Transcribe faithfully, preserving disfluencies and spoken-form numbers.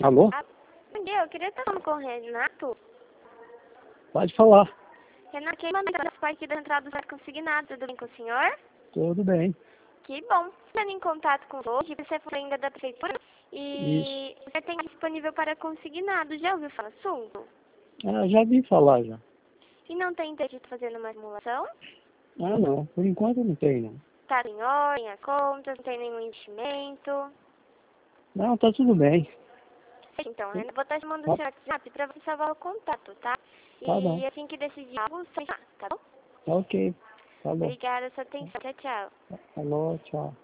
Alô? Ah, bom dia, eu queria estar falando com o Renato. Pode falar. Renato, quem manda as partes da entrada dos consignados, tudo bem com o senhor? Tudo bem. Que bom. Estando em contato com hoje, você foi ainda da prefeitura e Isso. você tem disponível para consignado. Já ouviu falar do assunto? Ah, já vi falar já. E não tem interesse de fazer uma simulação? Ah, não. Por enquanto não tem, não. Tá em ordem, a conta, não tem nenhum investimento. Não, tá tudo bem. Então, Renato, vou estar chamando o seu WhatsApp para você salvar o contato, tá? Tá bom. E assim que decidir algo, você chama, tá bom? Tá ok. Tá bom. Obrigada pela sua atenção. Tchau, tchau. Alô, tchau.